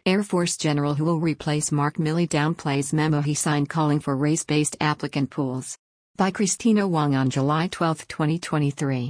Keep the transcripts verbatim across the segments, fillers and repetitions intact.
Air Force General who will replace Mark Milley downplays memo he signed calling for race-based applicant pools. By Christina Wong on July twelfth, twenty twenty-three.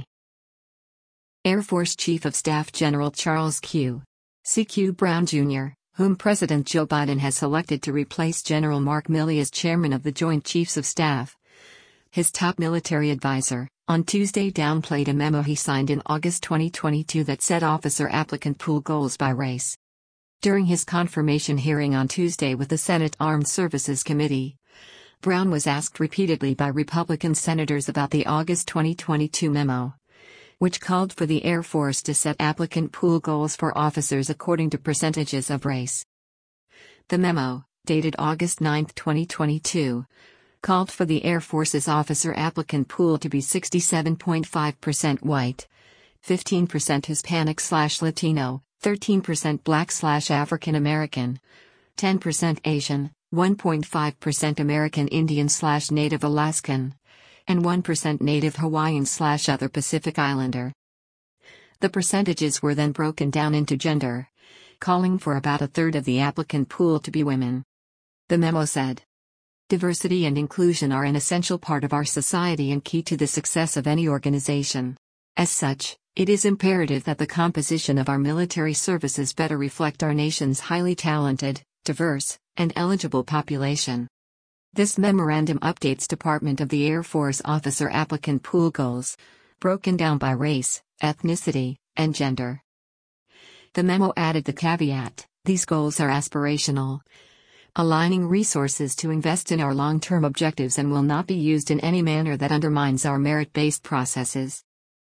Air Force Chief of Staff General Charles Q. C Q Brown Junior, whom President Joe Biden has selected to replace General Mark Milley as chairman of the Joint Chiefs of Staff, his top military advisor, on Tuesday downplayed a memo he signed in August twenty twenty-two that set officer applicant pool goals by race. During his confirmation hearing on Tuesday with the Senate Armed Services Committee, Brown was asked repeatedly by Republican senators about the August twenty twenty-two memo, which called for the Air Force to set applicant pool goals for officers according to percentages of race. The memo, dated August ninth, twenty twenty-two, called for the Air Force's officer applicant pool to be sixty-seven point five percent white, fifteen percent Hispanic/Latino, thirteen percent Black slash African American, ten percent Asian, one point five percent American Indian slash Native Alaskan, and one percent Native Hawaiian slash other Pacific Islander. The percentages were then broken down into gender, calling for about a third of the applicant pool to be women. The memo said, "Diversity and inclusion are an essential part of our society and key to the success of any organization. As such, it is imperative that the composition of our military services better reflect our nation's highly talented, diverse, and eligible population." This memorandum updates Department of the Air Force officer applicant pool goals, broken down by race, ethnicity, and gender. The memo added the caveat, "These goals are aspirational, aligning resources to invest in our long-term objectives and will not be used in any manner that undermines our merit-based processes."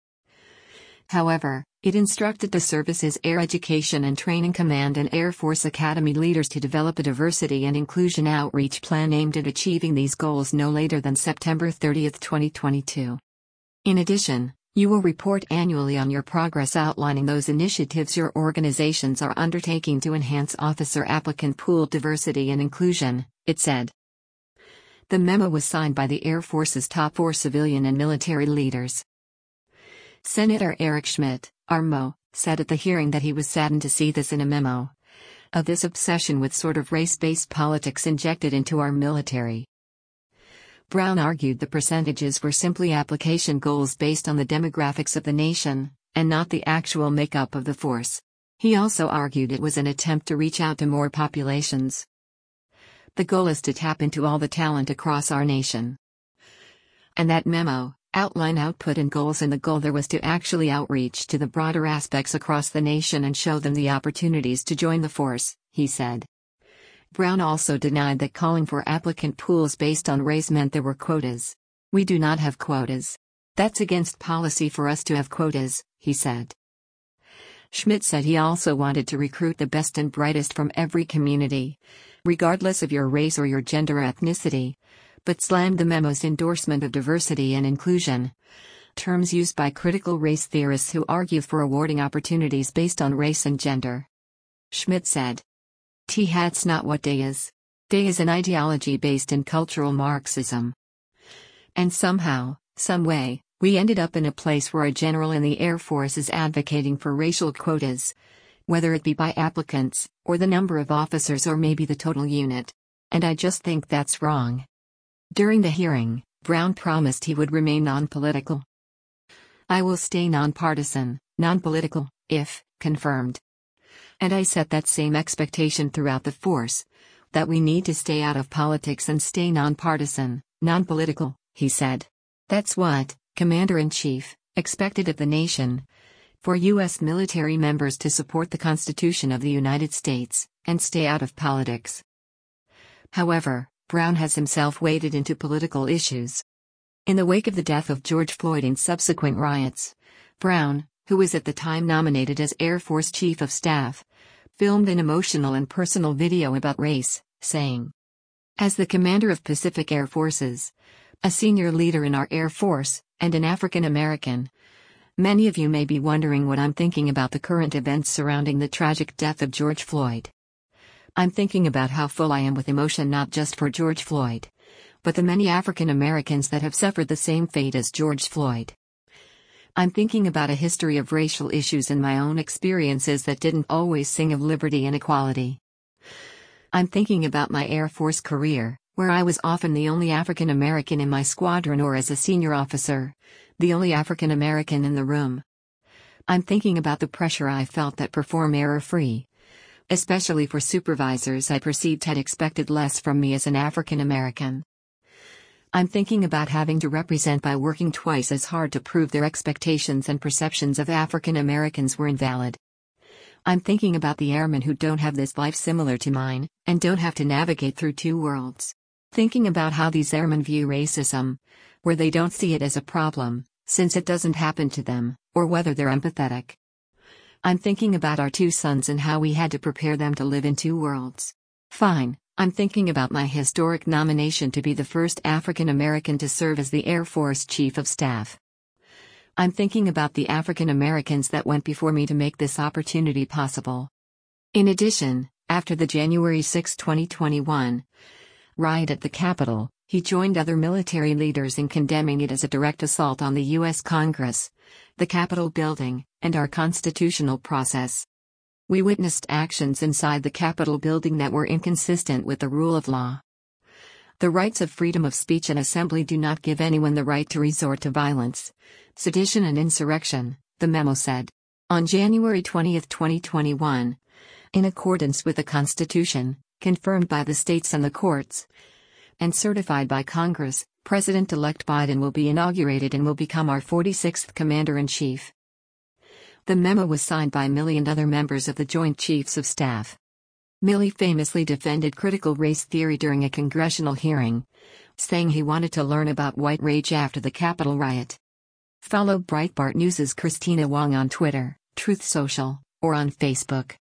However, it instructed the service's Air Education and Training Command and Air Force Academy leaders to develop a diversity and inclusion outreach plan aimed at achieving these goals no later than September thirtieth, twenty twenty-two. In addition, you will report annually on your progress outlining those initiatives your organizations are undertaking to enhance officer applicant pool diversity and inclusion, it said. The memo was signed by the Air Force's top four civilian and military leaders. Senator Eric Schmidt, R M O, said at the hearing that he was saddened to see this in a memo. Of this obsession with sort of race-based politics injected into our military. Brown argued the percentages were simply application goals based on the demographics of the nation, and not the actual makeup of the force. He also argued it was an attempt to reach out to more populations. The goal is to tap into all the talent across our nation. And that memo outline output and goals, and the goal there was to actually outreach to the broader aspects across the nation and show them the opportunities to join the force, he said. Brown also denied that calling for applicant pools based on race meant there were quotas. "We do not have quotas. That's against policy for us to have quotas," he said. Schmidt said he also wanted to recruit the best and brightest from every community, regardless of your race or your gender or ethnicity, but slammed the memo's endorsement of diversity and inclusion, terms used by critical race theorists who argue for awarding opportunities based on race and gender. Schmidt said, "That's not what D E is. D E is an ideology based in cultural Marxism. And somehow, some way, we ended up in a place where a general in the Air Force is advocating for racial quotas, whether it be by applicants, or the number of officers, or maybe the total unit. And I just think that's wrong." During the hearing, Brown promised he would remain non-political. "I will stay nonpartisan, non-political, if confirmed. And I set that same expectation throughout the force, that we need to stay out of politics and stay nonpartisan, non-political," he said. "That's what, Commander-in-Chief, expected of the nation, for U S military members to support the Constitution of the United States, and stay out of politics." However, Brown has himself waded into political issues. In the wake of the death of George Floyd and subsequent riots, Brown, who was at the time nominated as Air Force Chief of Staff, filmed an emotional and personal video about race, saying, "As the commander of Pacific Air Forces, a senior leader in our Air Force, and an African American, many of you may be wondering what I'm thinking about the current events surrounding the tragic death of George Floyd. I'm thinking about how full I am with emotion, not just for George Floyd, but the many African Americans that have suffered the same fate as George Floyd. I'm thinking about a history of racial issues and my own experiences that didn't always sing of liberty and equality. I'm thinking about my Air Force career, where I was often the only African American in my squadron or as a senior officer, the only African American in the room. I'm thinking about the pressure I felt that perform error-free, especially for supervisors I perceived had expected less from me as an African American. I'm thinking about having to represent by working twice as hard to prove their expectations and perceptions of African Americans were invalid. I'm thinking about the airmen who don't have this life similar to mine, and don't have to navigate through two worlds. Thinking about how these airmen view racism, where they don't see it as a problem, since it doesn't happen to them, or whether they're empathetic. I'm thinking about our two sons and how we had to prepare them to live in two worlds. Fine. I'm thinking about my historic nomination to be the first African American to serve as the Air Force Chief of Staff. I'm thinking about the African Americans that went before me to make this opportunity possible. In addition, after the January sixth twenty twenty-one riot at the Capitol, he joined other military leaders in condemning it as a direct assault on the U S Congress, the Capitol building, and our constitutional process. We witnessed actions inside the Capitol building that were inconsistent with the rule of law. The rights of freedom of speech and assembly do not give anyone the right to resort to violence, sedition and insurrection, the memo said. On January twentieth twenty twenty-one, in accordance with the Constitution, confirmed by the states and the courts, and certified by Congress, President-elect Biden will be inaugurated and will become our forty-sixth Commander-in-Chief. The memo was signed by Milley and other members of the Joint Chiefs of Staff. Milley famously defended critical race theory during a congressional hearing, saying he wanted to learn about white rage after the Capitol riot. Follow Breitbart News' Christina Wong on Twitter, Truth Social, or on Facebook.